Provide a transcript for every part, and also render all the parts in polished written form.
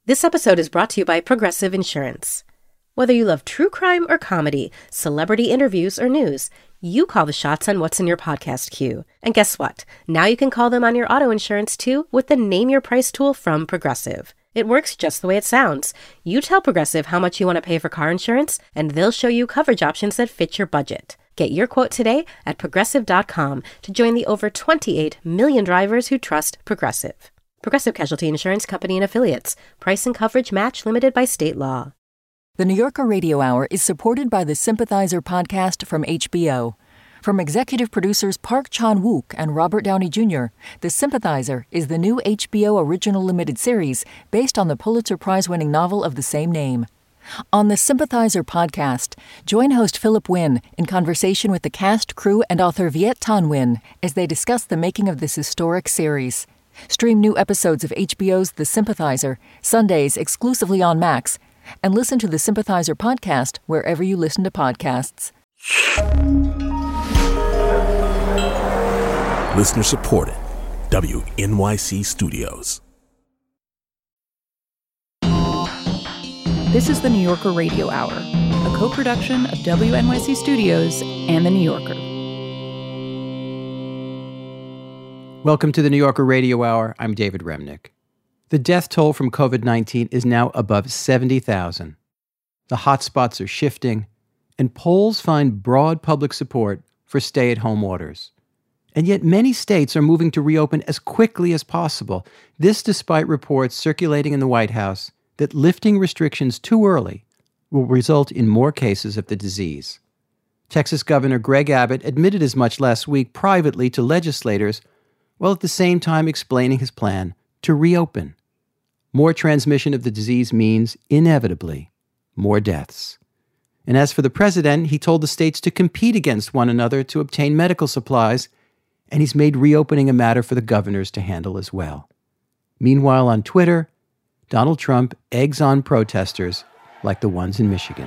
This episode is brought to you by Progressive Insurance. Whether you love true crime or comedy, celebrity interviews or news, you call the shots on what's in your podcast queue. And guess what? Now you can call them on your auto insurance too with the Name Your Price tool from Progressive. It works just the way it sounds. You tell Progressive how much you want to pay for car insurance, and they'll show you coverage options that fit your budget. Get your quote today at Progressive.com to join the over 28 million drivers who trust Progressive. Progressive Casualty Insurance Company and Affiliates. Price and coverage match limited by state law. The New Yorker Radio Hour is supported by the Sympathizer podcast from HBO. From executive producers Park Chan-wook and Robert Downey Jr., The Sympathizer is the new HBO original limited series based on the Pulitzer Prize-winning novel of the same name. On the Sympathizer podcast, join host Philip Wynn in conversation with the cast, crew, and author Viet Thanh Nguyen as they discuss the making of this historic series. Stream new episodes of HBO's The Sympathizer, Sundays exclusively on Max, and listen to the Sympathizer podcast wherever you listen to podcasts. Listener supported. WNYC Studios. This is the New Yorker Radio Hour, a co-production of WNYC Studios and The New Yorker. Welcome to the New Yorker Radio Hour. I'm David Remnick. The death toll from COVID-19 is now above 70,000. The hotspots are shifting, and polls find broad public support for stay-at-home orders. And yet many states are moving to reopen as quickly as possible. This despite reports circulating in the White House that lifting restrictions too early will result in more cases of the disease. Texas Governor Greg Abbott admitted as much last week privately to legislators, while at the same time explaining his plan to reopen. More transmission of the disease means, inevitably, more deaths. And as for the president, he told the states to compete against one another to obtain medical supplies, and he's made reopening a matter for the governors to handle as well. Meanwhile, on Twitter, Donald Trump eggs on protesters like the ones in Michigan.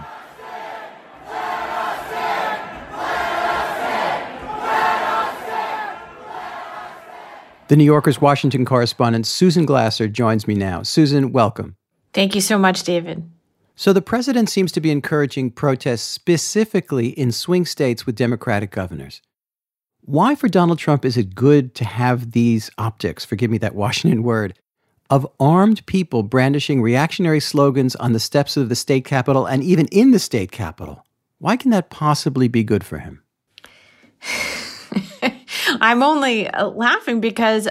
The New Yorker's Washington correspondent Susan Glasser joins me now. Susan, welcome. Thank you so much, David. So the president seems to be encouraging protests specifically in swing states with Democratic governors. Why for Donald Trump is it good to have these optics, forgive me that Washington word, of armed people brandishing reactionary slogans on the steps of the state capitol and even in the state capitol? Why can that possibly be good for him? I'm only laughing because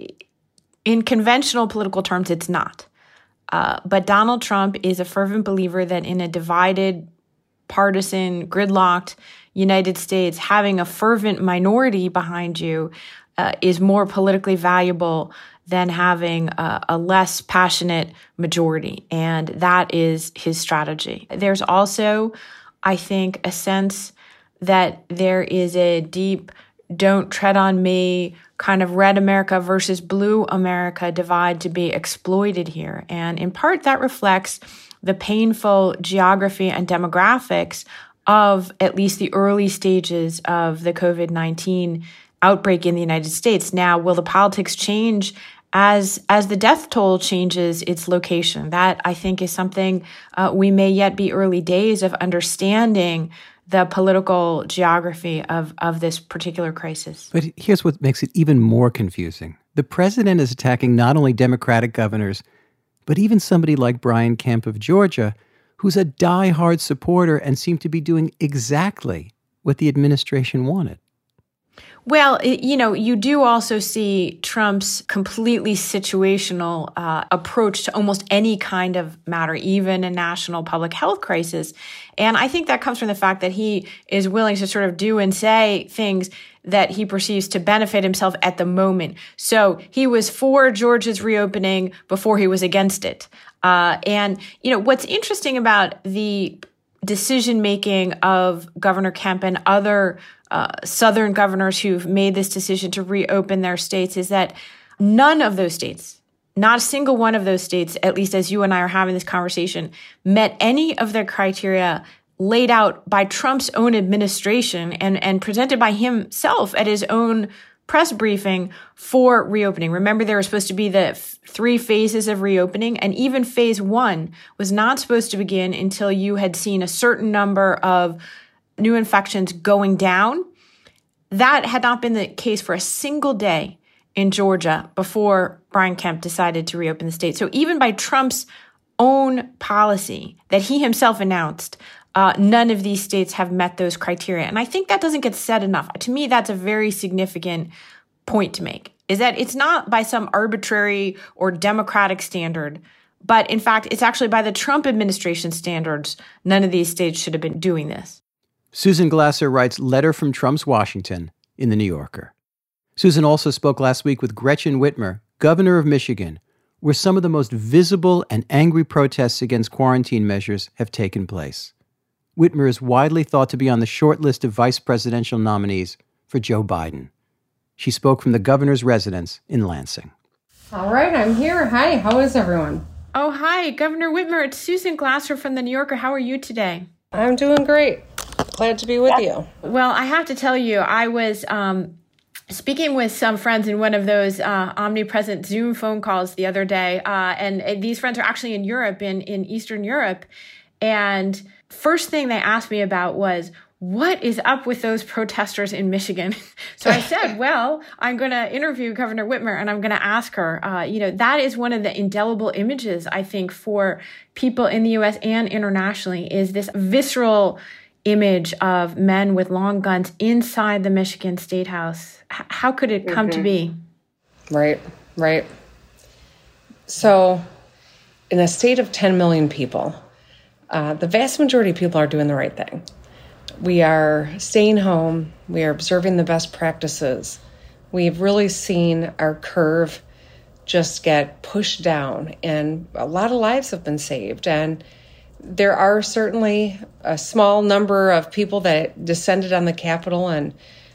in conventional political terms, it's not. But Donald Trump is a fervent believer that in a divided, partisan, gridlocked United States, having a fervent minority behind you is more politically valuable than having a less passionate majority. And that is his strategy. There's also, I think, a sense that there is a deep don't tread on me kind of red America versus blue America divide to be exploited here. And in part, that reflects the painful geography and demographics of at least the early stages of the COVID-19 outbreak in the United States. Now, will the politics change as the death toll changes its location? That, I think, is something we may yet be early days of understanding the political geography of this particular crisis. But here's what makes it even more confusing. The president is attacking not only Democratic governors, but even somebody like Brian Kemp of Georgia, who's a diehard supporter and seemed to be doing exactly what the administration wanted. Well, you do also see Trump's completely situational approach to almost any kind of matter, even a national public health crisis. And I think that comes from the fact that he is willing to sort of do and say things that he perceives to benefit himself at the moment. So he was for Georgia's reopening before he was against it. What's interesting about the decision-making of Governor Kemp and other Southern governors who've made this decision to reopen their states is that none of those states, not a single one of those states, at least as you and I are having this conversation, met any of the criteria laid out by Trump's own administration and presented by himself at his own press briefing for reopening. Remember, there were supposed to be the 3 phases of reopening, and even phase 1 was not supposed to begin until you had seen a certain number of new infections going down. That had not been the case for a single day in Georgia before Brian Kemp decided to reopen the state. So even by Trump's own policy that he himself announced, none of these states have met those criteria. And I think that doesn't get said enough. To me, that's a very significant point to make, is that it's not by some arbitrary or democratic standard, but in fact, it's actually by the Trump administration standards. None of these states should have been doing this. Susan Glasser writes Letter from Trump's Washington in The New Yorker. Susan also spoke last week with Gretchen Whitmer, governor of Michigan, where some of the most visible and angry protests against quarantine measures have taken place. Whitmer is widely thought to be on the short list of vice presidential nominees for Joe Biden. She spoke from the governor's residence in Lansing. All right, I'm here. Hi, how is everyone? Oh, hi, Governor Whitmer. It's Susan Glasser from The New Yorker. How are you today? I'm doing great. Glad to be with you. Well, I have to tell you, I was speaking with some friends in one of those omnipresent Zoom phone calls the other day, and these friends are actually in Europe, in Eastern Europe. And first thing they asked me about was, what is up with those protesters in Michigan? So I said, well, I'm going to interview Governor Whitmer and I'm going to ask her. That is one of the indelible images, I think, for people in the U.S. and internationally, is this visceral image of men with long guns inside the Michigan State House. How could it come to be? Right. So in a state of 10 million people, the vast majority of people are doing the right thing. We are staying home. We are observing the best practices. We've really seen our curve just get pushed down, and a lot of lives have been saved. And there are certainly a small number of people that descended on the Capitol and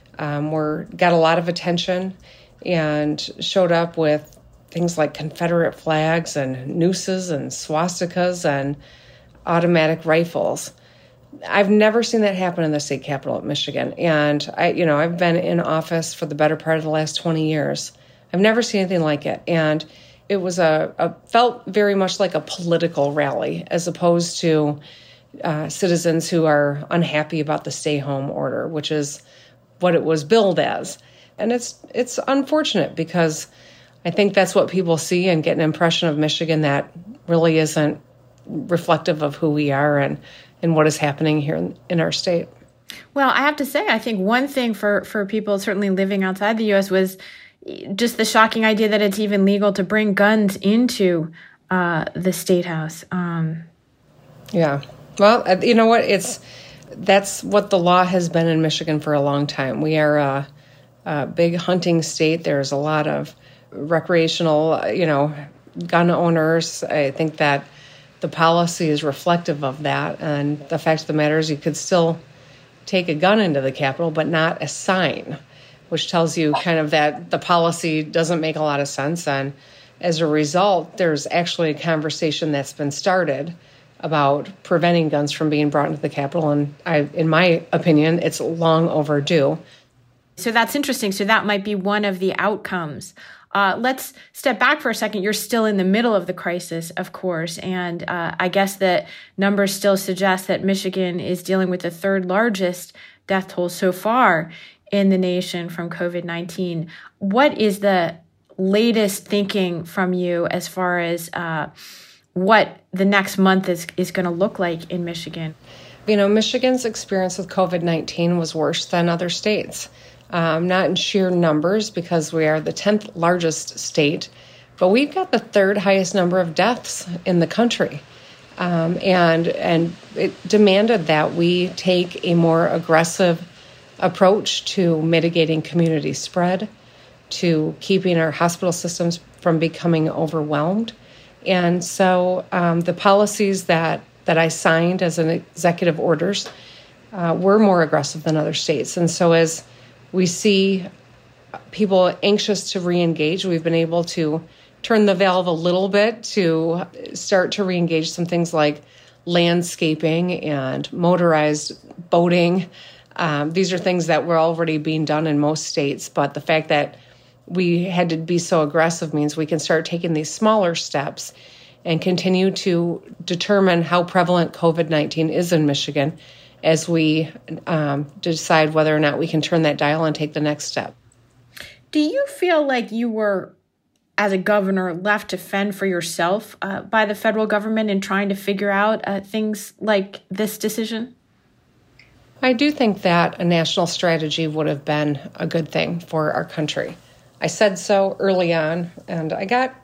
got a lot of attention and showed up with things like Confederate flags and nooses and swastikas and automatic rifles. I've never seen that happen in the state capitol at Michigan. And I've been in office for the better part of the last 20 years. I've never seen anything like it. And it was felt very much like a political rally, as opposed to citizens who are unhappy about the stay-home order, which is what it was billed as. And it's unfortunate, because I think that's what people see and get an impression of Michigan that really isn't reflective of who we are and what is happening here in our state. Well, I have to say, I think one thing for people certainly living outside the U.S. was just the shocking idea that it's even legal to bring guns into the State House. Yeah. Well, you know what? That's what the law has been in Michigan for a long time. We are a big hunting state. There's a lot of recreational, gun owners. I think that the policy is reflective of that. And the fact of the matter is, you could still take a gun into the Capitol, but not a sign, which tells you kind of that the policy doesn't make a lot of sense. And as a result, there's actually a conversation that's been started about preventing guns from being brought into the Capitol. And in my opinion, it's long overdue. So that's interesting. So that might be one of the outcomes. Let's step back for a second. You're still in the middle of the crisis, of course. And I guess that numbers still suggest that Michigan is dealing with the third largest death toll so far in the nation from COVID-19. What is the latest thinking from you as far as what the next month is going to look like in Michigan? Michigan's experience with COVID-19 was worse than other states. Not in sheer numbers, because we are the 10th largest state, but we've got the third highest number of deaths in the country. And it demanded that we take a more aggressive approach to mitigating community spread, to keeping our hospital systems from becoming overwhelmed. And so the policies that I signed as an executive orders were more aggressive than other states. And so as we see people anxious to reengage, we've been able to turn the valve a little bit to start to reengage some things like landscaping and motorized boating. These are things that were already being done in most states, but the fact that we had to be so aggressive means we can start taking these smaller steps and continue to determine how prevalent COVID-19 is in Michigan as we decide whether or not we can turn that dial and take the next step. Do you feel like you were, as a governor, left to fend for yourself by the federal government in trying to figure out things like this decision? I do think that a national strategy would have been a good thing for our country. I said so early on, and I got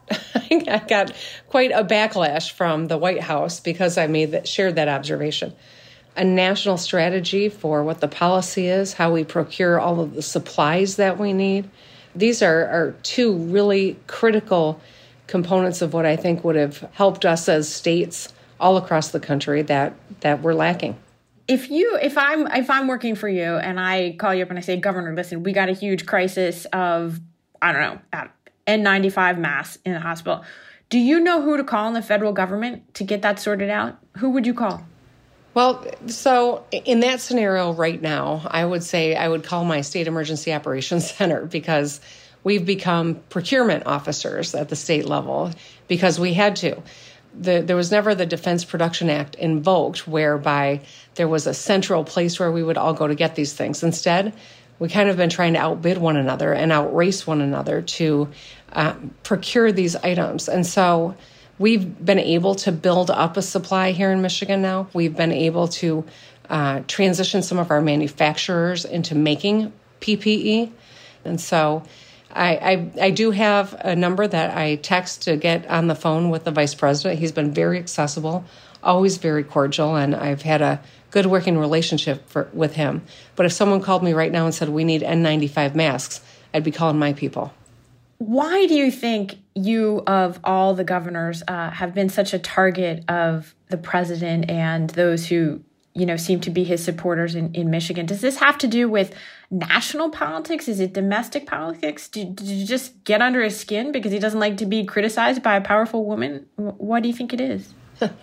quite a backlash from the White House because I shared that observation. A national strategy for what the policy is, how we procure all of the supplies that we need. These are two really critical components of what I think would have helped us as states all across the country that we're lacking. If I'm working for you and I call you up and I say, Governor, listen, we got a huge crisis of, I don't know, N95 masks in the hospital. Do you know who to call in the federal government to get that sorted out? Who would you call? Well, so in that scenario right now, I would say I would call my State Emergency Operations Center because we've become procurement officers at the state level because we had to. There was never the Defense Production Act invoked whereby there was a central place where we would all go to get these things. Instead, we kind of been trying to outbid one another and outrace one another to procure these items. And so we've been able to build up a supply here in Michigan now. We've been able to transition some of our manufacturers into making PPE. And so I do have a number that I text to get on the phone with the vice president. He's been very accessible, always very cordial, and I've had a good working relationship with him. But if someone called me right now and said, we need N95 masks, I'd be calling my people. Why do you think you, of all the governors, have been such a target of the president and those who, seem to be his supporters in Michigan? Does this have to do with national politics? Is it domestic politics? Did you just get under his skin because he doesn't like to be criticized by a powerful woman? What do you think it is?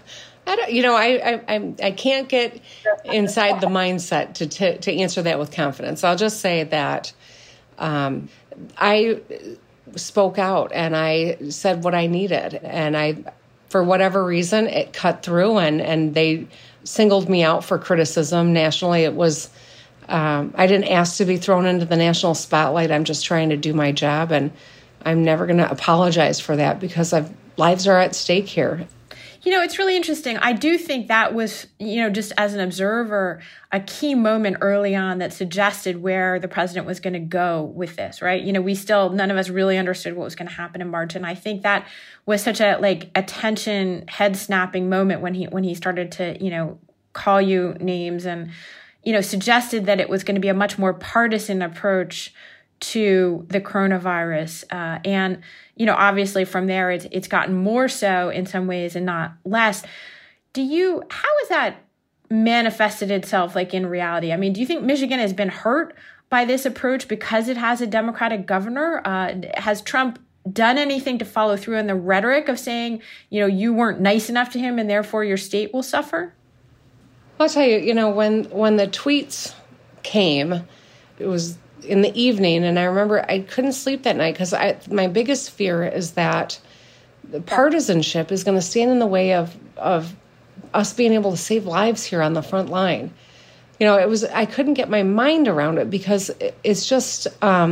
I can't get inside the mindset to answer that with confidence. I'll just say that I spoke out and I said what I needed, and for whatever reason, it cut through, and they singled me out for criticism nationally. It was I didn't ask to be thrown into the national spotlight. I'm just trying to do my job, and I'm never going to apologize for that because lives are at stake here. It's really interesting. I do think that was, just as an observer, a key moment early on that suggested where the president was going to go with this, right? None of us really understood what was going to happen in March. And I think that was such a attention head snapping moment when he started to, call you names and, suggested that it was going to be a much more partisan approach to the coronavirus. And obviously from there, it's gotten more so in some ways and not less. How has that manifested itself in reality? I mean, do you think Michigan has been hurt by this approach because it has a Democratic governor? Has Trump done anything to follow through on the rhetoric of saying, you weren't nice enough to him and therefore your state will suffer? I'll tell you, when the tweets came, it was in the evening, and I remember I couldn't sleep that night because my biggest fear is that the partisanship is going to stand in the way of us being able to save lives here on the front line. I couldn't get my mind around it because it's just,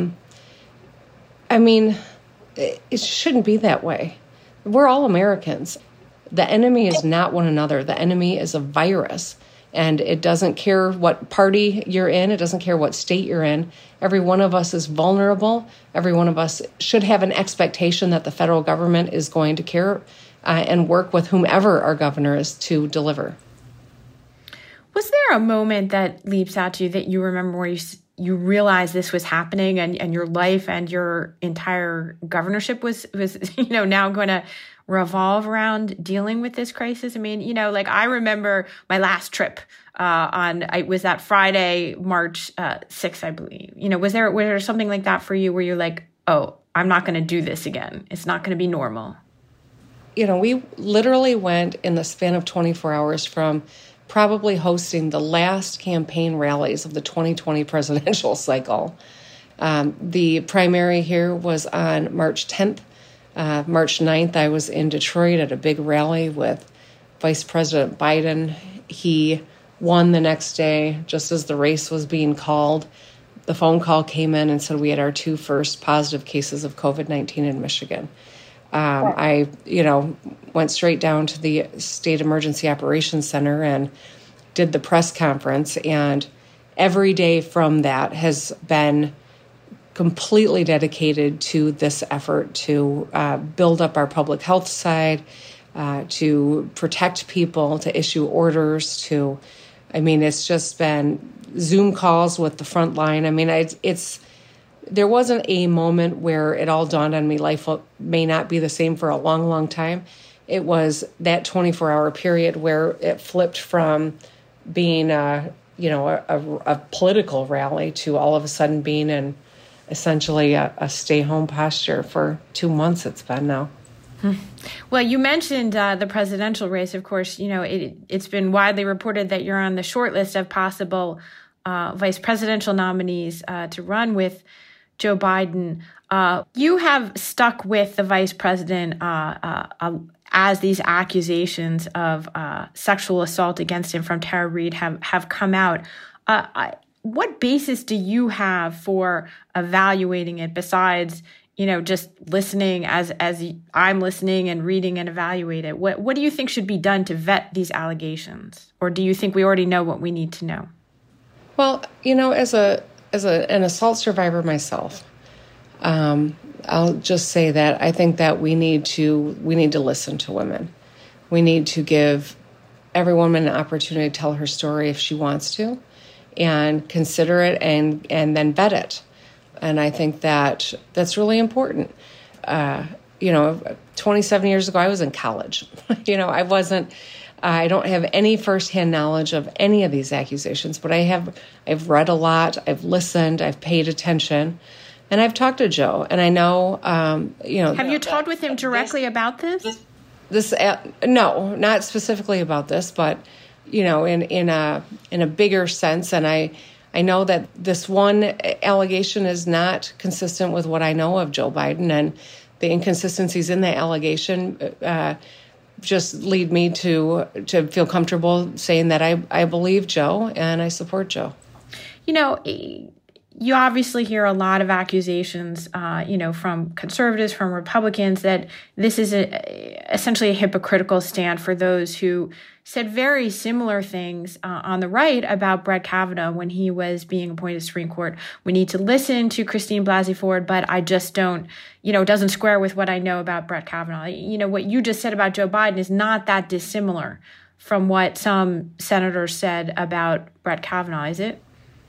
it shouldn't be that way. We're all Americans. The enemy is not one another. The enemy is a virus. And it doesn't care what party you're in. It doesn't care what state you're in. Every one of us is vulnerable. Every one of us should have an expectation that the federal government is going to care and work with whomever our governor is to deliver. Was there a moment that leaps out to you that you remember where you realized this was happening and your life and your entire governorship was now going to revolve around dealing with this crisis? I mean, I remember my last trip it was that Friday, March 6th, I believe. Was there something like that for you where you're like, oh, I'm not going to do this again. It's not going to be normal. We literally went in the span of 24 hours from probably hosting the last campaign rallies of the 2020 presidential cycle. The primary here was on March 10th. March 9th, I was in Detroit at a big rally with Vice President Biden. He won the next day, just as the race was being called. The phone call came in and said we had our 2 first positive cases of COVID-19 in Michigan. I went straight down to the State Emergency Operations Center and did the press conference. And every day from that has been completely dedicated to this effort to build up our public health side, to protect people, to issue orders, it's just been Zoom calls with the front line. There wasn't a moment where it all dawned on me life may not be the same for a long, long time. It was that 24-hour period where it flipped from being a political rally to all of a sudden being in essentially a stay-home posture for 2 months it's been now. Well, you mentioned the presidential race. Of course, it's been widely reported that you're on the short list of possible vice presidential nominees to run with Joe Biden. You have stuck with the vice president as these accusations of sexual assault against him from Tara Reade have come out. What basis do you have for evaluating it besides, just listening as I'm listening and reading and evaluate it? What do you think should be done to vet these allegations? Or do you think we already know what we need to know? Well, as an assault survivor myself, I'll just say that I think that we need to listen to women. We need to give every woman an opportunity to tell her story if she wants to, and consider it and then vet it. And I think that that's really important. 27 years ago, I was in college. I don't have any firsthand knowledge of any of these accusations, but I've read a lot, I've listened, I've paid attention, and I've talked to Joe. And I know, Have you talked with him directly about this? No, not specifically about this, but in a bigger sense. And I know that this one allegation is not consistent with what I know of Joe Biden, and the inconsistencies in that allegation just lead me to feel comfortable saying that I believe Joe and I support Joe. You obviously hear a lot of accusations, from conservatives, from Republicans, that this is essentially a hypocritical stand for those who said very similar things on the right about Brett Kavanaugh when he was being appointed to the Supreme Court. We need to listen to Christine Blasey Ford, but I just don't, it doesn't square with what I know about Brett Kavanaugh. What you just said about Joe Biden is not that dissimilar from what some senators said about Brett Kavanaugh, is it?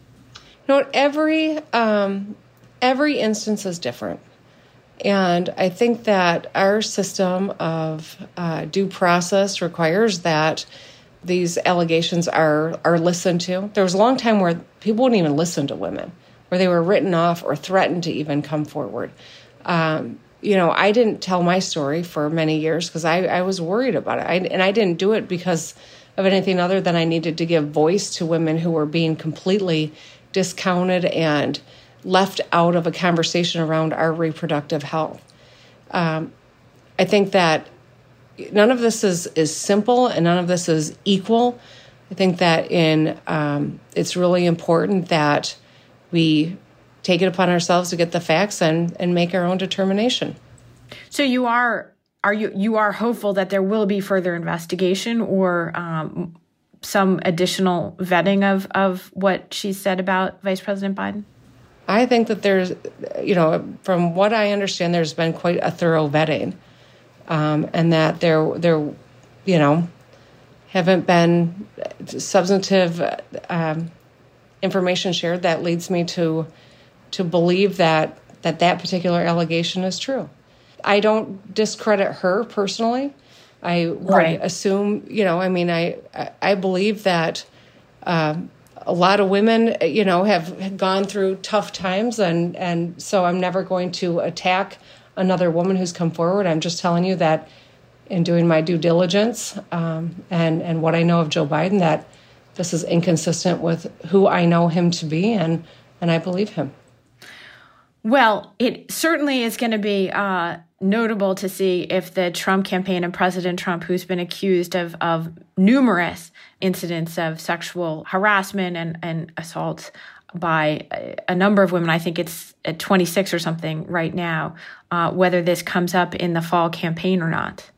Every instance is different. And I think that our system of due process requires that these allegations are listened to. There was a long time where people wouldn't even listen to women, where they were written off or threatened to even come forward. I didn't tell my story for many years because I was worried about it. And I didn't do it because of anything other than I needed to give voice to women who were being completely discounted and left out of a conversation around our reproductive health. I think that none of this is simple and none of this is equal. I think that it's really important that we take it upon ourselves to get the facts and make our own determination. So you are hopeful that there will be further investigation or some additional vetting of what she said about Vice President Biden? I think that there's, from what I understand, there's been quite a thorough vetting, and that there haven't been substantive information shared that leads me to believe that particular allegation is true. I don't discredit her personally. I would assume, I believe that a lot of women, have gone through tough times, and so I'm never going to attack another woman who's come forward. I'm just telling you that in doing my due diligence and what I know of Joe Biden, that this is inconsistent with who I know him to be, and I believe him. Well, it certainly is going to be notable to see if the Trump campaign and President Trump, who's been accused of numerous incidents of sexual harassment and assaults by a number of women, I think it's at 26 or something right now, whether this comes up in the fall campaign or not.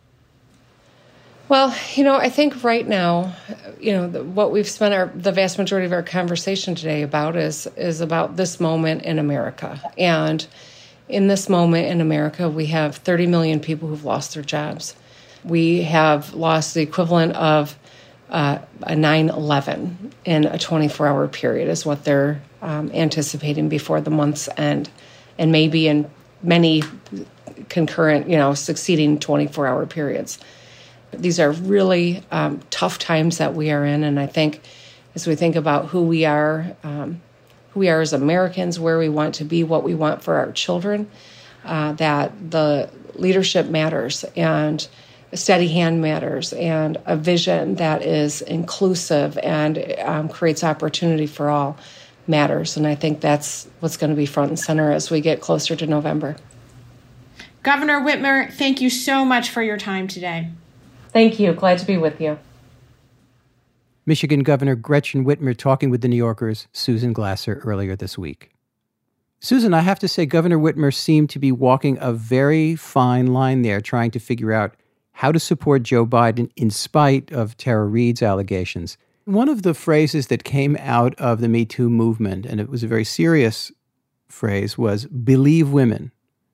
Well, I think right now, what we've spent the vast majority of our conversation today about is about this moment in America. And in this moment in America, we have 30 million people who've lost their jobs. We have lost the equivalent of a 9/11 in a 24-hour period is what they're anticipating before the month's end, and maybe in many concurrent, succeeding 24-hour periods. These are really tough times that we are in, and I think as we think about who we are as Americans, where we want to be, what we want for our children, that the leadership matters, and a steady hand matters, and a vision that is inclusive and creates opportunity for all matters. And I think that's what's going to be front and center as we get closer to November. Governor Whitmer, thank you so much for your time today. Thank you. Glad to be with you. Michigan Governor Gretchen Whitmer talking with the New Yorker's Susan Glasser earlier this week. Susan, I have to say, Governor Whitmer seemed to be walking a very fine line there, trying to figure out how to support Joe Biden in spite of Tara Reade's allegations. One of the phrases that came out of the Me Too movement, and it was a very serious phrase, was "believe women."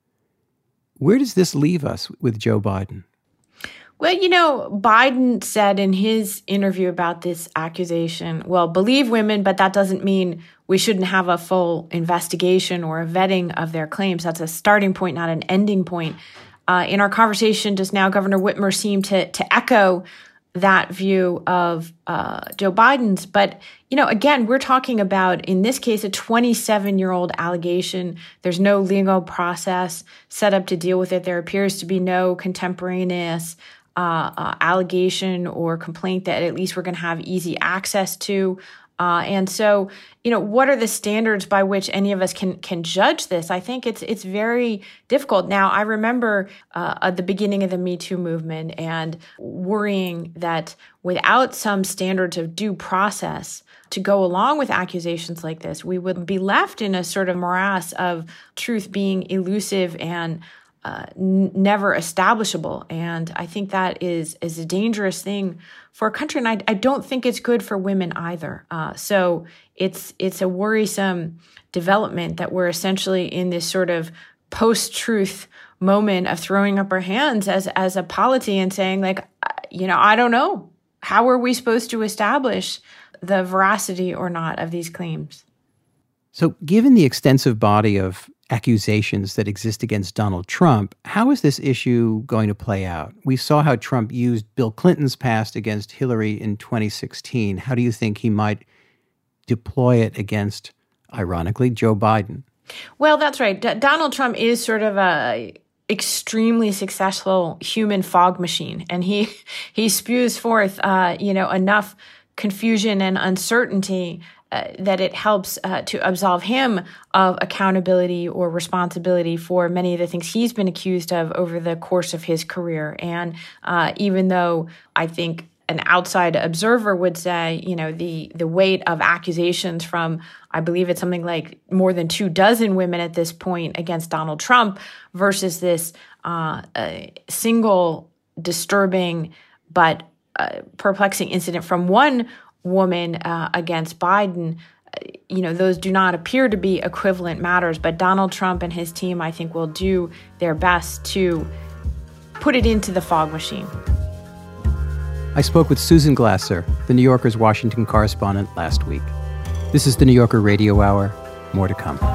Where does this leave us with Joe Biden? Well, Biden said in his interview about this accusation, well, believe women, but that doesn't mean we shouldn't have a full investigation or a vetting of their claims. That's a starting point, not an ending point. In our conversation just now, Governor Whitmer seemed to echo that view of Joe Biden's. But, again, we're talking about, in this case, a 27-year-old allegation. There's no legal process set up to deal with it. There appears to be no contemporaneous allegation or complaint that at least we're going to have easy access to. And so, what are the standards by which any of us can judge this? I think it's very difficult. Now, I remember at the beginning of the Me Too movement and worrying that without some standards of due process to go along with accusations like this, we would be left in a sort of morass of truth being elusive and never establishable. And I think that is a dangerous thing for a country. And I don't think it's good for women either. So it's a worrisome development that we're essentially in this sort of post-truth moment of throwing up our hands as a polity and saying, like, I don't know. How are we supposed to establish the veracity or not of these claims? So given the extensive body of accusations that exist against Donald Trump, how is this issue going to play out? We saw how Trump used Bill Clinton's past against Hillary in 2016. How do you think he might deploy it against, ironically, Joe Biden? Well, that's right. Donald Trump is sort of a extremely successful human fog machine, and he spews forth, enough confusion and uncertainty that it helps to absolve him of accountability or responsibility for many of the things he's been accused of over the course of his career. And even though I think an outside observer would say, the weight of accusations from, I believe it's something like more than 24 women at this point against Donald Trump versus this single disturbing but perplexing incident from one woman against Biden, those do not appear to be equivalent matters. But Donald Trump and his team, I think, will do their best to put it into the fog machine. I spoke with Susan Glasser, the New Yorker's Washington correspondent, last week. This is the New Yorker Radio Hour. More to come.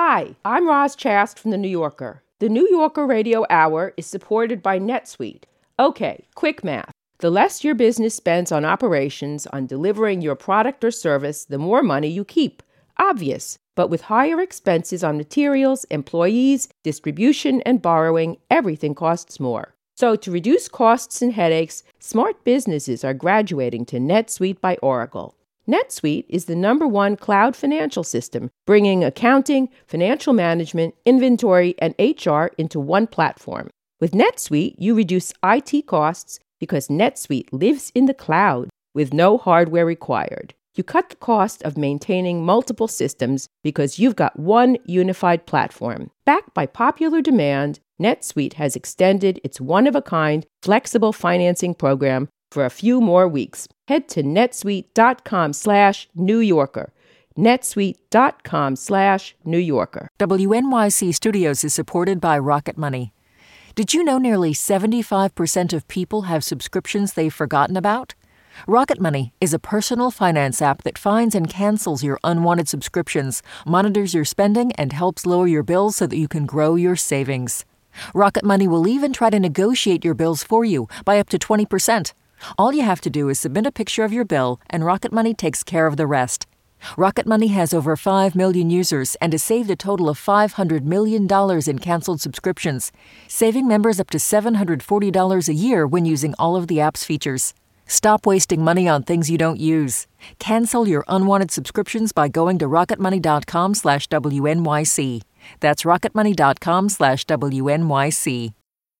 Hi, I'm Roz Chast from The New Yorker. The New Yorker Radio Hour is supported by NetSuite. Okay, quick math. The less your business spends on operations, on delivering your product or service, the more money you keep. Obvious. But with higher expenses on materials, employees, distribution, and borrowing, everything costs more. So to reduce costs and headaches, smart businesses are graduating to NetSuite by Oracle. NetSuite is the #1 cloud financial system, bringing accounting, financial management, inventory, and HR into one platform. With NetSuite, you reduce IT costs because NetSuite lives in the cloud with no hardware required. You cut the cost of maintaining multiple systems because you've got one unified platform. Backed by popular demand, NetSuite has extended its one-of-a-kind flexible financing program for a few more weeks. Head to netsuite.com/New Yorker. netsuite.com/New Yorker. WNYC Studios is supported by Rocket Money. Did you know nearly 75% of people have subscriptions they've forgotten about? Rocket Money is a personal finance app that finds and cancels your unwanted subscriptions, monitors your spending, and helps lower your bills so that you can grow your savings. Rocket Money will even try to negotiate your bills for you by up to 20%. All you have to do is submit a picture of your bill, and Rocket Money takes care of the rest. Rocket Money has over 5 million users and has saved a total of $500 million in canceled subscriptions, saving members up to $740 a year when using all of the app's features. Stop wasting money on things you don't use. Cancel your unwanted subscriptions by going to rocketmoney.com/WNYC. That's rocketmoney.com/WNYC.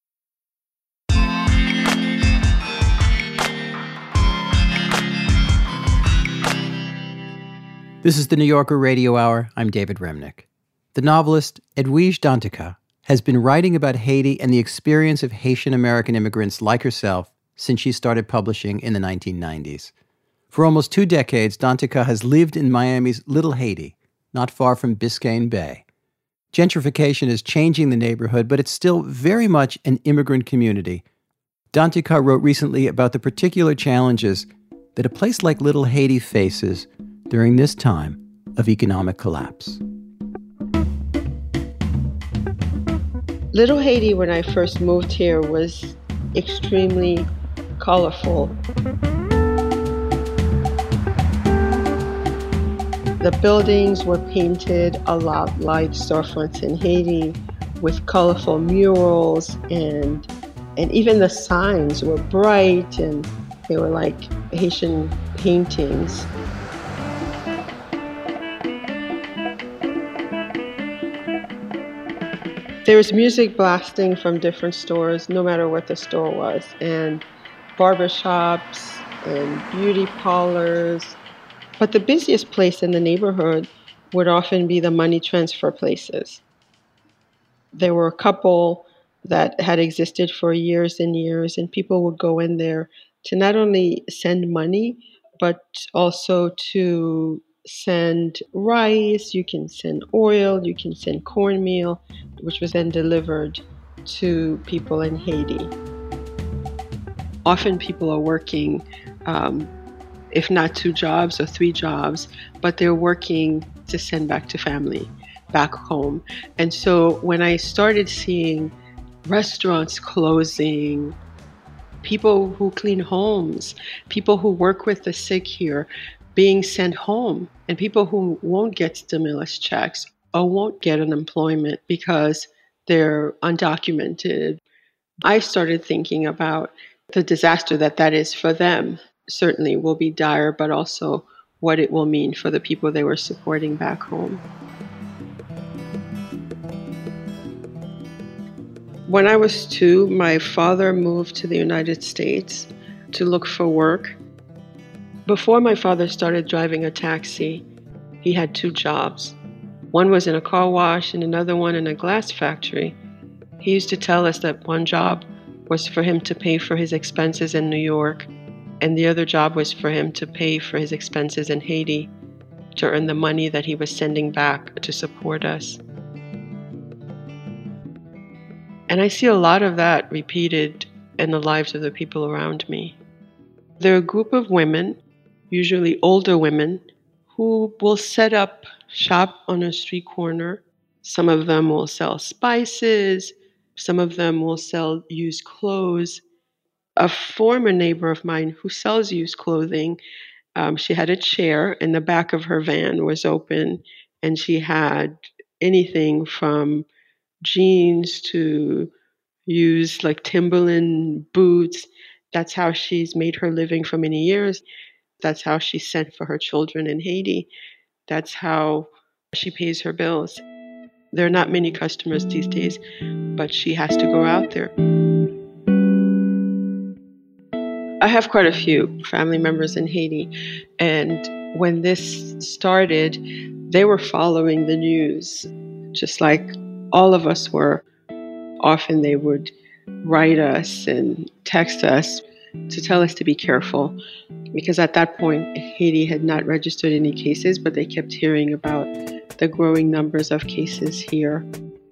This is the New Yorker Radio Hour. I'm David Remnick. The novelist Edwige Danticat has been writing about Haiti and the experience of Haitian American immigrants like herself since she started publishing in the 1990s. For almost 2 decades, Danticat has lived in Miami's Little Haiti, not far from Biscayne Bay. Gentrification is changing the neighborhood, but it's still very much an immigrant community. Danticat wrote recently about the particular challenges that a place like Little Haiti faces during this time of economic collapse. Little Haiti, when I first moved here, was extremely colorful. The buildings were painted a lot like storefronts in Haiti, with colorful murals, and even the signs were bright, and they were like Haitian paintings. There was music blasting from different stores, no matter what the store was, and barbershops and beauty parlors. But the busiest place in the neighborhood would often be the money transfer places. There were a couple that had existed for years and years, and people would go in there to not only send money, but also to send rice, you can send oil, you can send cornmeal, which was then delivered to people in Haiti. Often people are working, if not 2 jobs or 3 jobs, but they're working to send back to family, back home. And so when I started seeing restaurants closing, people who clean homes, people who work with the sick here being sent home, and people who won't get stimulus checks or won't get unemployment because they're undocumented, I started thinking about the disaster that is for them. Certainly will be dire, but also what it will mean for the people they were supporting back home. When I was 2, my father moved to the United States to look for work. Before my father started driving a taxi, he had 2 jobs. One was in a car wash and another one in a glass factory. He used to tell us that one job was for him to pay for his expenses in New York, and the other job was for him to pay for his expenses in Haiti to earn the money that he was sending back to support us. And I see a lot of that repeated in the lives of the people around me. They're a group of women, usually older women, who will set up shop on a street corner Some of them will sell spices. Some of them will sell used clothes. A former neighbor of mine who sells used clothing, she had a chair and the back of her van was open, and she had anything from jeans to used like Timberland boots. That's how she's made her living for many years. That's how she sent for her children in Haiti. That's how she pays her bills. There are not many customers these days, but she has to go out there. I have quite a few family members in Haiti, and when this started, they were following the news, just like all of us were. Often they would write us and text us to tell us to be careful, because at that point, Haiti had not registered any cases, but they kept hearing about the growing numbers of cases here.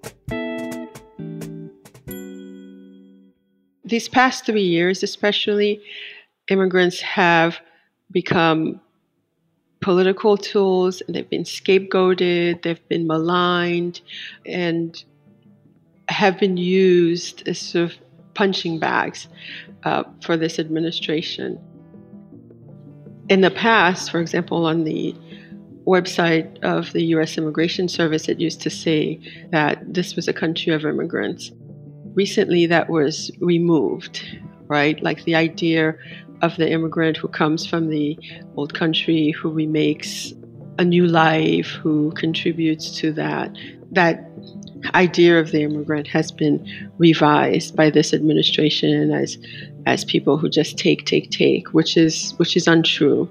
These past 3 years, especially, immigrants have become political tools, and they've been scapegoated, they've been maligned, and have been used as sort of punching bags for this administration. In the past, for example, on the website of the U.S. Immigration Service, it used to say that this was a country of immigrants. Recently, that was removed, right? Like the idea of the immigrant who comes from the old country, who remakes a new life, who contributes to that. That idea of the immigrant has been revised by this administration as people who just take, which is untrue.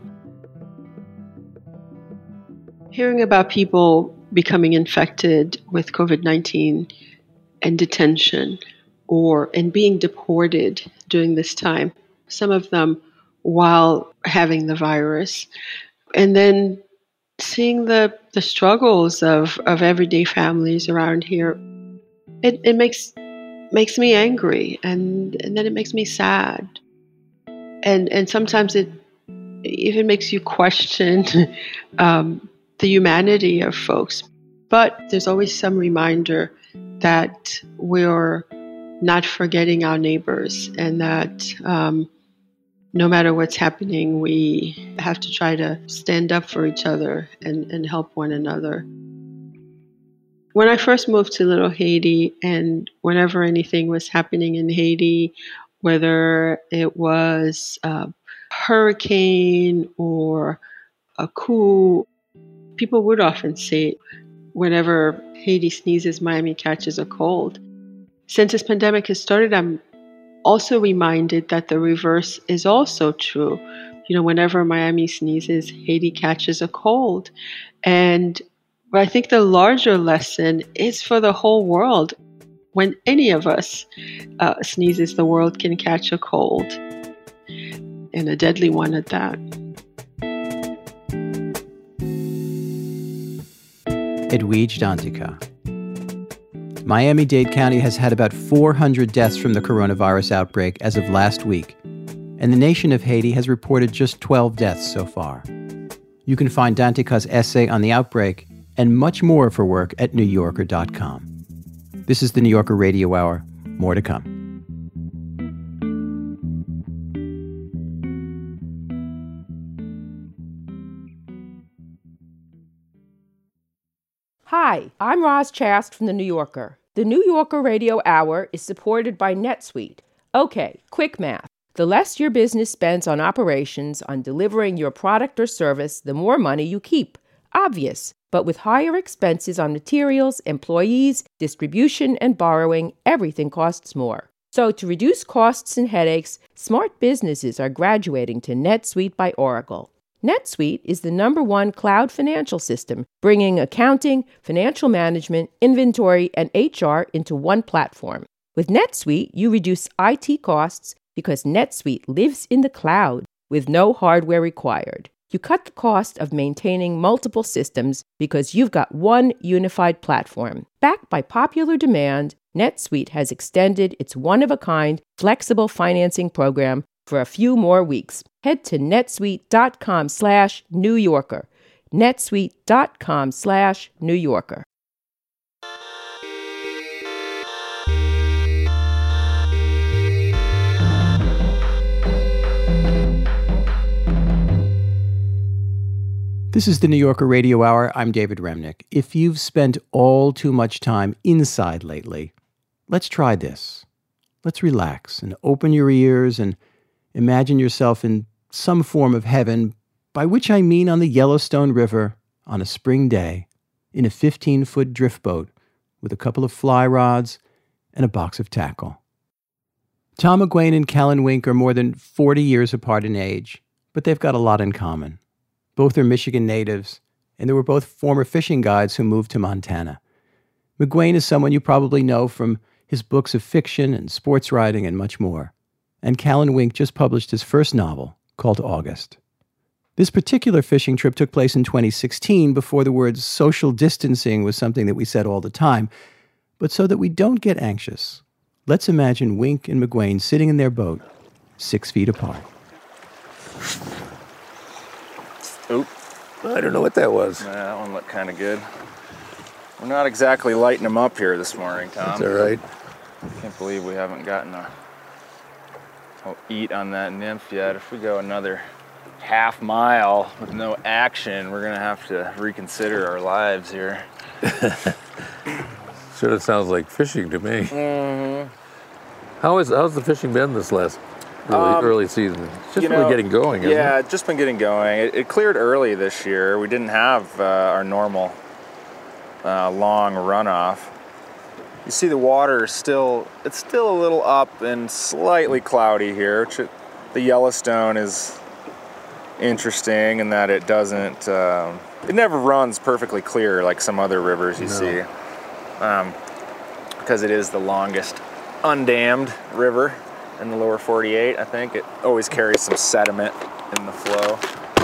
Hearing about people becoming infected with COVID-19 and detention and being deported during this time, some of them while having the virus, and then seeing the struggles of everyday families around here, it makes me angry, and then it makes me sad, and sometimes it even makes you question the humanity of folks. But there's always some reminder that we're not forgetting our neighbors, and that no matter what's happening, we have to try to stand up for each other and help one another. When I first moved to Little Haiti, and whenever anything was happening in Haiti, whether it was a hurricane or a coup, people would often say, whenever Haiti sneezes, Miami catches a cold. Since this pandemic has started, I'm also reminded that the reverse is also true. You know, whenever Miami sneezes, Haiti catches a cold. But I think the larger lesson is for the whole world. When any of us sneezes, the world can catch a cold, and a deadly one at that. Edwige Dantica. Miami-Dade County has had about 400 deaths from the coronavirus outbreak as of last week, and the nation of Haiti has reported just 12 deaths so far. You can find Dantica's essay on the outbreak and much more of her work at NewYorker.com. This is the New Yorker Radio Hour. More to come. Hi, I'm Roz Chast from The New Yorker. The New Yorker Radio Hour is supported by NetSuite. Okay, quick math. The less your business spends on operations, on delivering your product or service, the more money you keep. Obvious. But with higher expenses on materials, employees, distribution, and borrowing, everything costs more. So to reduce costs and headaches, smart businesses are graduating to NetSuite by Oracle. NetSuite is the #1 cloud financial system, bringing accounting, financial management, inventory, and HR into one platform. With NetSuite, you reduce IT costs because NetSuite lives in the cloud with no hardware required. You cut the cost of maintaining multiple systems because you've got one unified platform. Backed by popular demand, NetSuite has extended its one-of-a-kind flexible financing program for a few more weeks. Head to netsuite.com/New Yorker. netsuite.com/New Yorker. This is the New Yorker Radio Hour. I'm David Remnick. If you've spent all too much time inside lately, let's try this. Let's relax and open your ears and imagine yourself in some form of heaven, by which I mean on the Yellowstone River on a spring day in a 15-foot drift boat with a couple of fly rods and a box of tackle. Tom McGuane and Callan Wink are more than 40 years apart in age, but they've got a lot in common. Both are Michigan natives, and they were both former fishing guides who moved to Montana. McGuane is someone you probably know from his books of fiction and sports writing and much more. And Callan Wink just published his first novel, called August. This particular fishing trip took place in 2016, before the words social distancing was something that we said all the time. But so that we don't get anxious, let's imagine Wink and McGuane sitting in their boat, 6 feet apart. Oop. I don't know what that was. That one looked kind of good. We're not exactly lighting them up here this morning, Tom. That's all right. I can't believe we haven't gotten a eat on that nymph yet. If we go another half mile with no action, we're going to have to reconsider our lives here. Sort of sounds like fishing to me. Mm-hmm. How's the fishing been this last early season? It's just really getting going, isn't it? Yeah, it's just been getting going. It cleared early this year. We didn't have our normal long runoff. You see the water is still a little up and slightly cloudy here. The Yellowstone is interesting in that it doesn't, it never runs perfectly clear like some other rivers you see. Because it is the longest undammed river in the lower 48, I think. It always carries some sediment in the flow.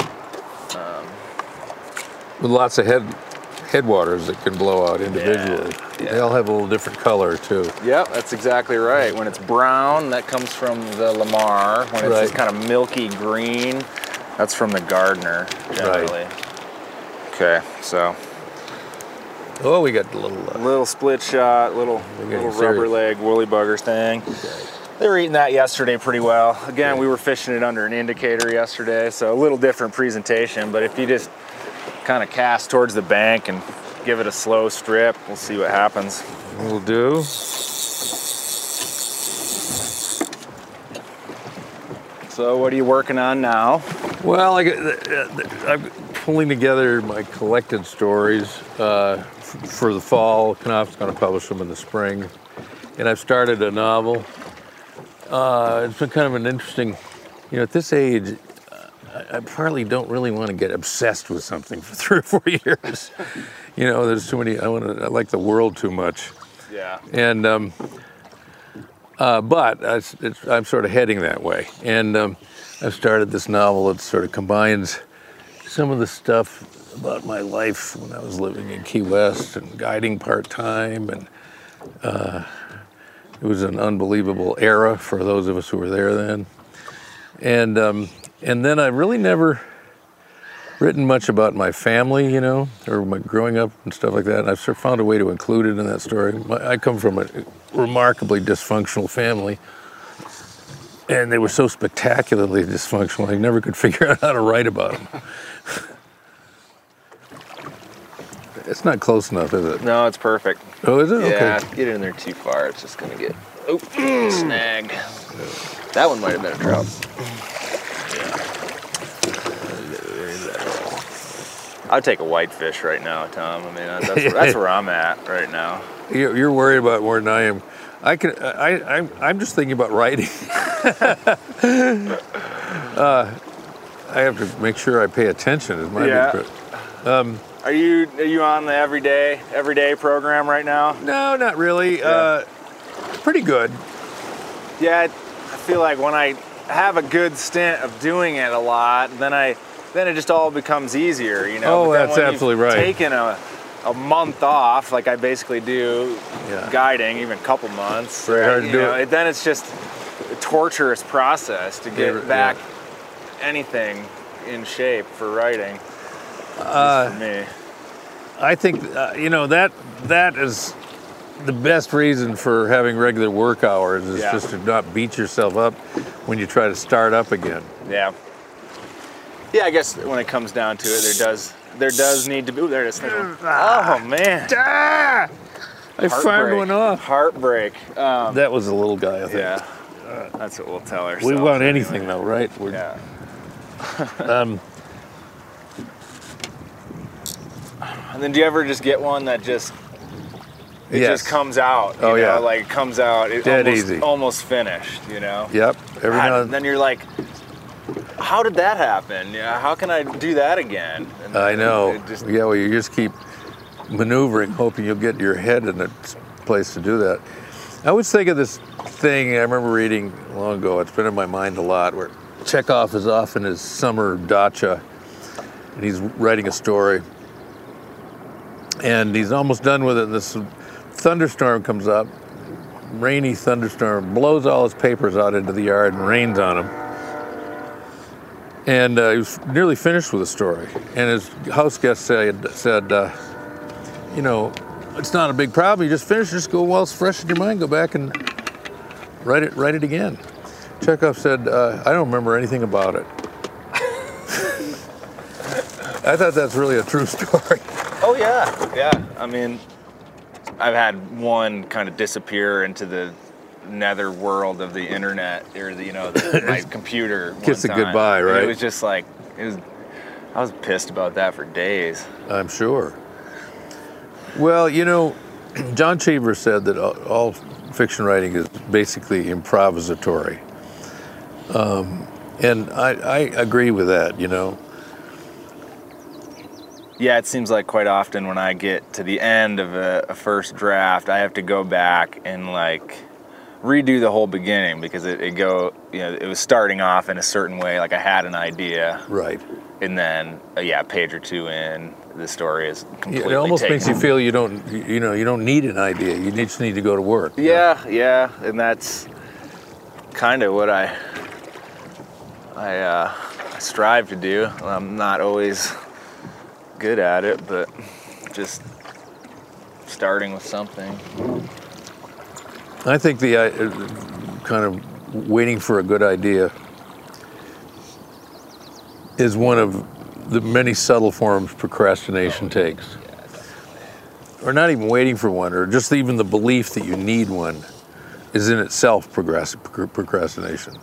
With lots of headwaters that can blow out individually. Yeah. They all have a little different color too. Yep, that's exactly right. When it's brown, that comes from the Lamar. When it's this kind of milky green, that's from the Gardner, generally. Right. Okay, so. Oh, we got a little split shot, little rubber leg woolly buggers thing. Okay. They were eating that yesterday pretty well. Again, we were fishing it under an indicator yesterday, so a little different presentation, but if you just kind of cast towards the bank and give it a slow strip, we'll see what happens. We'll do. So what are you working on now? Well, I'm pulling together my collected stories for the fall. Knopf's going to publish them in the spring. And I've started a novel. It's been kind of an interesting, at this age, I partly don't really want to get obsessed with something for 3 or 4 years. There's too many, I like the world too much. Yeah. And, but I'm sort of heading that way. And I've started this novel that sort of combines some of the stuff about my life when I was living in Key West and guiding part-time. And it was an unbelievable era for those of us who were there then. And then I've really never written much about my family, or my growing up and stuff like that. And I've sort of found a way to include it in that story. I come from a remarkably dysfunctional family, and they were so spectacularly dysfunctional, I never could figure out how to write about them. It's not close enough, is it? No, it's perfect. Oh, is it? Yeah, okay. Get it in there too far, it's just going to get snagged. That one might have been a trout. I'd take a whitefish right now, Tom. I mean, that's where I'm at right now. You're worried about more than I am. I'm just thinking about writing. I have to make sure I pay attention. Is my big Are you on the everyday program right now? No, not really. Yeah. Pretty good. Yeah, I feel like when I have a good stint of doing it a lot, then it just all becomes easier, Oh, that's absolutely right. Taking a month off, like I basically do, guiding, even a couple months. Very hard to do it. Then it's just a torturous process to get back anything in shape for writing. For me. I think that is the best reason for having regular work hours is just to not beat yourself up when you try to start up again. Yeah. Yeah, I guess when it comes down to it, there does there does need to be. Ooh, there it is. Oh man! I fired one off. Heartbreak. That was a little guy, I think. Yeah. That's what we'll tell ourselves. We want anything though, right? Yeah. And then do you ever just get one that just just comes out? You know, like it comes out. It almost finished. You know. Yep. And then you're like, how did that happen? Yeah. How can I do that again? And I know. Well, you just keep maneuvering, hoping you'll get your head in a place to do that. I always think of this thing I remember reading long ago. It's been in my mind a lot, where Chekhov is off in his summer dacha, and he's writing a story, and he's almost done with it. And this thunderstorm comes up, rainy thunderstorm, blows all his papers out into the yard and rains on him. And he was nearly finished with the story, and his house guest said, you know, it's not a big problem. You just finish, just go while it's fresh in your mind, go back and write it again. Chekhov said, I don't remember anything about it. I thought that's really a true story. Oh yeah. I mean, I've had one kind of disappear into the nether world of the internet, or my computer. Kiss it goodbye, right? And it was just like, I was pissed about that for days. I'm sure. Well, John Cheever said that all fiction writing is basically improvisatory. And I agree with that, Yeah, it seems like quite often when I get to the end of a first draft, I have to go back and redo the whole beginning, because it was starting off in a certain way, like I had an idea. Right. And then a page or two in, the story is completely It almost taken. makes you feel you don't need an idea. You just need to go to work. Yeah, and that's kind of what I strive to do. I'm not always good at it, but just starting with something. I think the kind of waiting for a good idea is one of the many subtle forms procrastination takes. Or not even waiting for one, or just even the belief that you need one is in itself procrastination.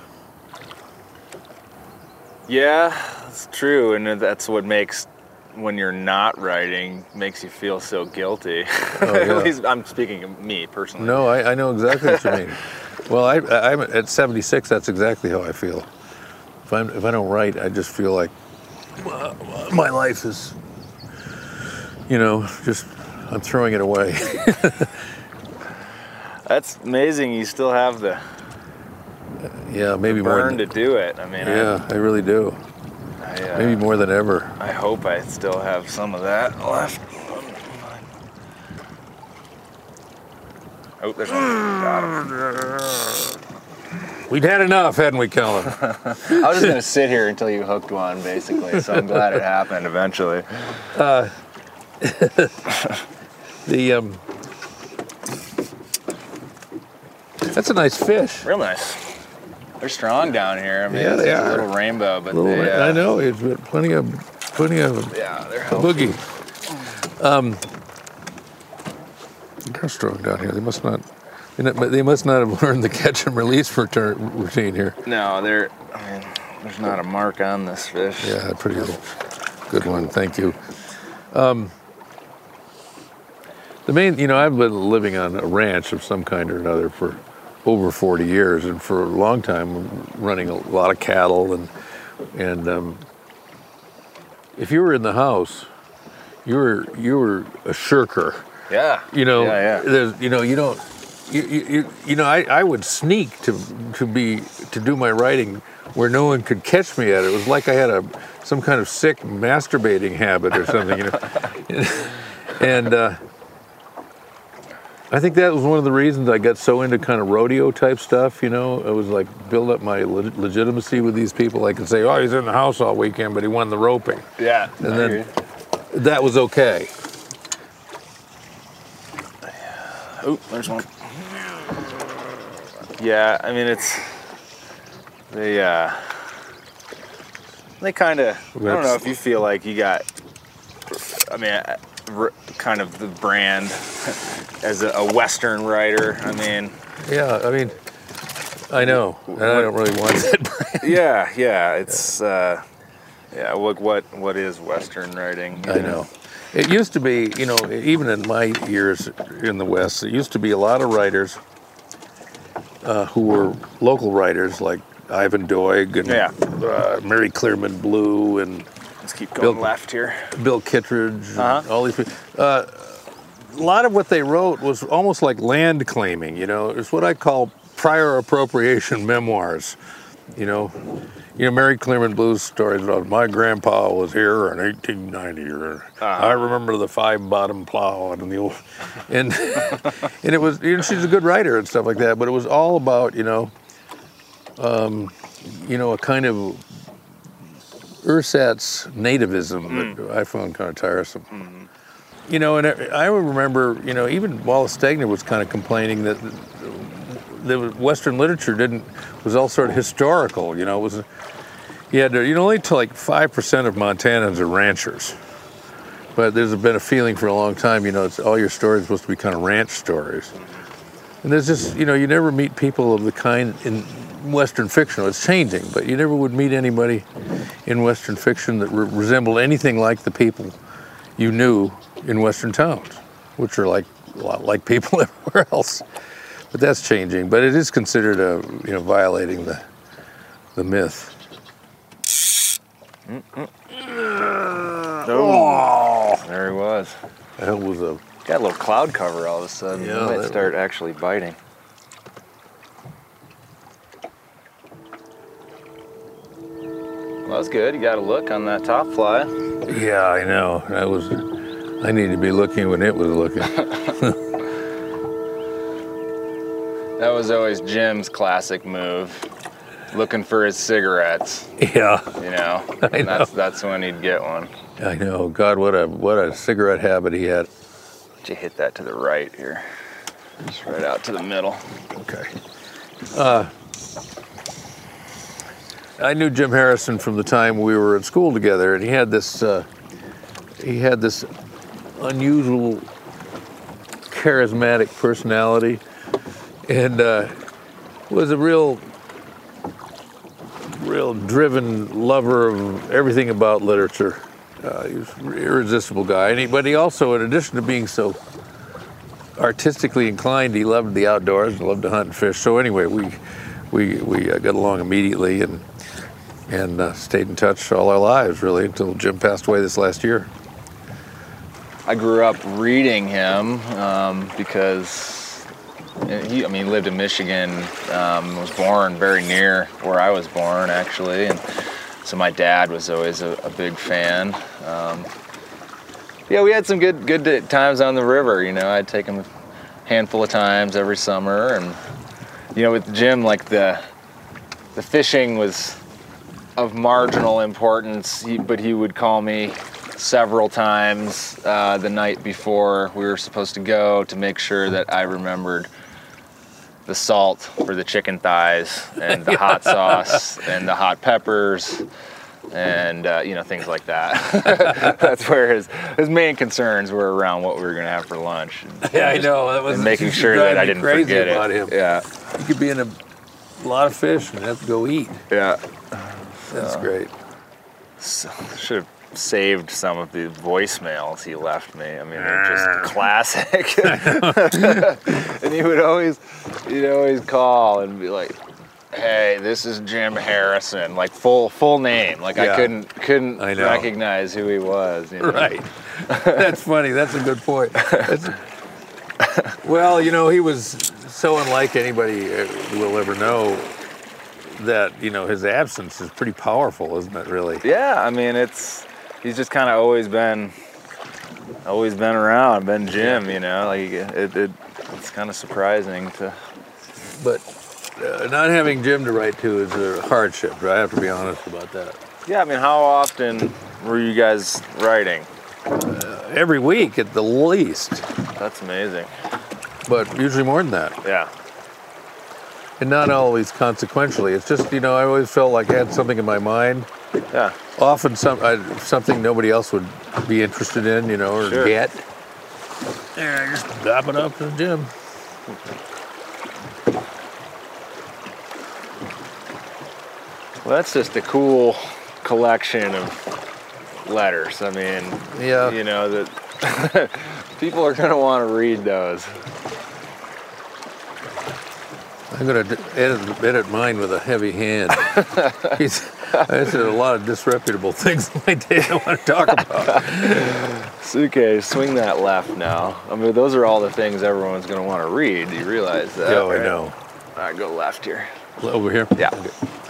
Yeah, that's true, and that's what makes, when you're not writing, makes you feel so guilty. Oh, yeah. At least I'm speaking of me personally. No, I know exactly what you mean. Well, I'm at 76. That's exactly how I feel. If I don't write, I just feel like my life is, just I'm throwing it away. That's amazing. You still have the maybe burn more to do it. I mean, I really do. Maybe more than ever. I hope I still have some of that left. Oh, there's one. Got him. We'd had enough, hadn't we, Kellen? I was just going to sit here until you hooked one, basically, so I'm glad it happened eventually. That's a nice fish. Real nice. They're strong down here. I mean, Yeah, they it's are. a little rainbow, but I know, it's got plenty of yeah, they're healthy. boogie. They're strong down here. They must not have learned the catch and release routine here. No, there's not a mark on this fish. Yeah, pretty good one. Thank you. The main, I've been living on a ranch of some kind or another for over 40 years, and for a long time running a lot of cattle, and if you were in the house, you were a shirker. Yeah. There's, you don't. I would sneak to do my writing where no one could catch me at it. It was like I had some kind of sick masturbating habit or something, And I think that was one of the reasons I got so into kind of rodeo type stuff. It was like build up my legitimacy with these people. I could say, oh, he's in the house all weekend, but he won the roping. Yeah. And then that was okay. Oh, there's one. Yeah, I mean, they kind of, I don't know if you feel like you got I mean, kind of the brand as a Western writer. I mean, yeah, I mean, I know, and I don't really want that brand. Yeah, it's what is Western writing? I know. It used to be, even in my years in the West, it used to be a lot of writers who were local writers like Ivan Doig and Mary Clearman Blue and let's keep going left here. Bill Kittredge, and all these people. A lot of what they wrote was almost like land claiming. It's what I call prior appropriation memoirs. Mary Clearman Blue's stories about my grandpa was here in 1890, or I remember the 5-bottom plow and the old, and it was. She's a good writer and stuff like that, but it was all about a kind of ersatz nativism that I found kind of tiresome. And I remember, even Wallace Stegner was kind of complaining that the Western literature was all sort of historical. It was, you had to, only till like 5% of Montanans are ranchers. But there's been a feeling for a long time, it's all your stories are supposed to be kind of ranch stories. And there's just, you never meet people of the kind in Western fiction. It's changing, but you never would meet anybody in Western fiction that resembled anything like the people you knew in Western towns, which are like a lot like people everywhere else. But that's changing. But it is considered violating the myth. Oh, there he was. That was got a little cloud cover all of a sudden. Yeah, He might start actually biting. Well, that's good. You got a look on that top fly. Yeah, I know. I need to be looking when it was looking. That was always Jim's classic move, looking for his cigarettes. Yeah. I know. That's when he'd get one. I know. God, what a cigarette habit he had. Why don't you hit that to the right here? Just right out to the middle. Okay. I knew Jim Harrison from the time we were at school together, and he had this unusual, charismatic personality, and was a real driven lover of everything about literature. He was an irresistible guy, but he also, in addition to being so artistically inclined, he loved the outdoors and loved to hunt and fish. So anyway, we got along immediately and stayed in touch all our lives, really, until Jim passed away this last year. I grew up reading him because he lived in Michigan, was born very near where I was born, actually, and so my dad was always a big fan. We had some good times on the river. I'd take him a handful of times every summer, and with Jim, like the fishing was of marginal importance, but he would call me several times the night before we were supposed to go to make sure that I remembered the salt for the chicken thighs and the hot sauce and the hot peppers and things like that. That's where his main concerns were around what we were going to have for lunch. Yeah, I know. That was and making sure that I didn't forget about it. Him. Yeah, you could be in a lot of fish and have to go eat. Yeah, that's great. So, should have saved some of the voicemails he left me. They're just classic. And he'd always call and be like, "Hey, this is Jim Harrison," like full name. Like I couldn't recognize who he was. Right. That's funny. That's a good point. Well, he was so unlike anybody will ever know that his absence is pretty powerful, isn't it? Really? Yeah. He's just kind of always been around, been Jim. It's kind of surprising to. But not having Jim to write to is a hardship. I have to be honest about that. Yeah. How often were you guys writing? Every week at the least. That's amazing. But usually more than that. Yeah. And not always consequentially. It's just, I always felt like I had something in my mind Yeah. Often something nobody else would be interested in, or Sure. get. And I just dab it up to the gym. Well, that's just a cool collection of letters. I mean, Yeah. that people are going to want to read those. I'm going to edit mine with a heavy hand. I said a lot of disreputable things in my day I want to talk about. Okay, swing that left now. I mean, those are all the things everyone's going to want to read. Do you realize that? Yeah, right? I know. All right, go left here. Over here? Yeah. Okay.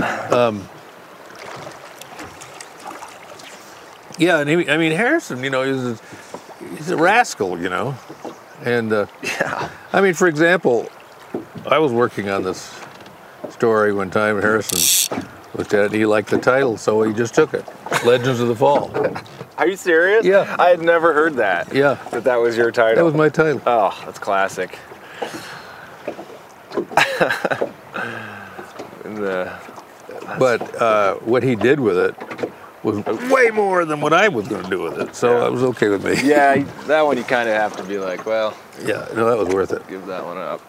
Yeah, and Harrison, he's a rascal, And, Yeah. I mean, for example, I was working on this story one time, Harrison looked at it, he liked the title, so he just took it. Legends of the Fall. Are you serious? Yeah. I had never heard that. Yeah. That was your title. That was my title. Oh, that's classic. But what he did with it was way more than what I was going to do with it, so that was okay with me. Yeah, that one you kind of have to be like, well. Yeah, no, that was worth it. Give that one up.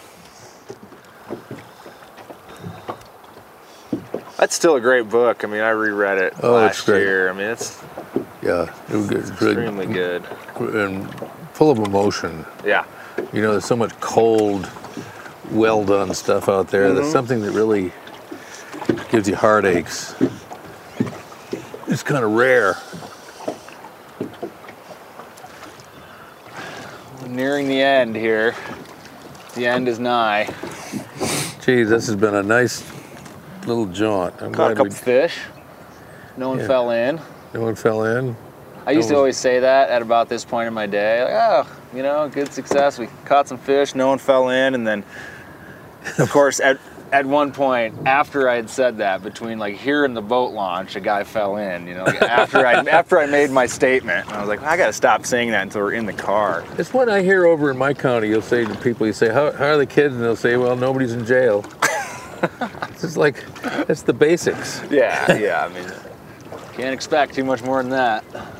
That's still a great book. I mean, I reread it last year. I mean, it's it was good. extremely good. And full of emotion. Yeah. There's so much cold, well-done stuff out there. There's something that really gives you heartaches. It's kind of rare. Nearing the end here. The end is nigh. Geez, this has been a nice little jaunt. I'm Caught a glad couple fish. No one fell in. No one fell in. I used to always say that at about this point in my day. Like, good success. We caught some fish. No one fell in. And then, of course, at one point, after I had said that, between like here and the boat launch, a guy fell in. After I made my statement, and I was like, I got to stop saying that until we're in the car. It's what I hear over in my county. You'll say to people, you say, how are the kids? And they'll say, well, nobody's in jail. It's just like, that's the basics. Yeah. I mean, can't expect too much more than that.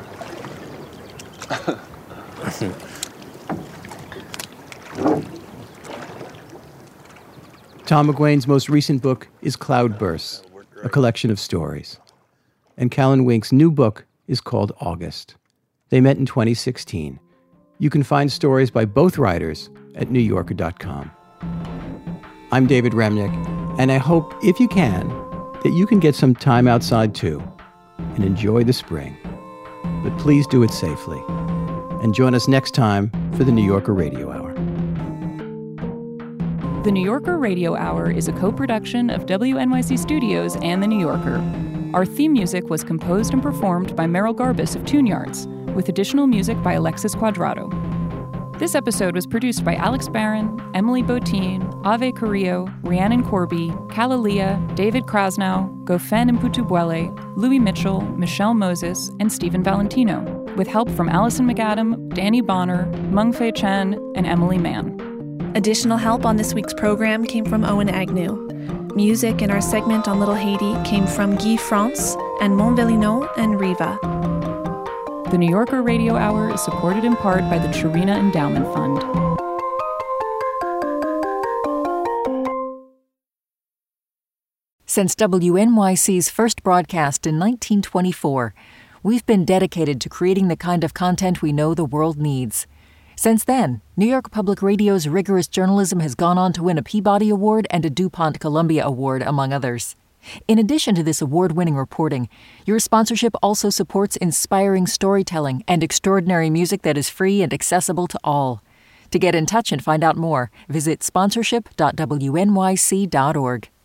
Tom McGuane's most recent book is Cloudbursts, a collection of stories. And Callan Wink's new book is called August. They met in 2016. You can find stories by both writers at NewYorker.com. I'm David Remnick, and I hope, if you can, that you can get some time outside too and enjoy the spring. But please do it safely. And join us next time for the New Yorker Radio Hour. The New Yorker Radio Hour is a co-production of WNYC Studios and The New Yorker. Our theme music was composed and performed by Merrill Garbus of Tune Yards, with additional music by Alexis Cuadrado. This episode was produced by Alex Barron, Emily Botine, Ave Carrillo, Rhiannon Corby, Kalalia, David Krasnow, Gofen Mputubuele, Louis Mitchell, Michelle Moses, and Stephen Valentino, with help from Allison McAdam, Danny Bonner, Mengfei Chen, and Emily Mann. Additional help on this week's program came from Owen Agnew. Music in our segment on Little Haiti came from Guy France and Montvelino and Riva. The New Yorker Radio Hour is supported in part by the Chirina Endowment Fund. Since WNYC's first broadcast in 1924, we've been dedicated to creating the kind of content we know the world needs. Since then, New York Public Radio's rigorous journalism has gone on to win a Peabody Award and a DuPont Columbia Award, among others. In addition to this award-winning reporting, your sponsorship also supports inspiring storytelling and extraordinary music that is free and accessible to all. To get in touch and find out more, visit sponsorship.wnyc.org.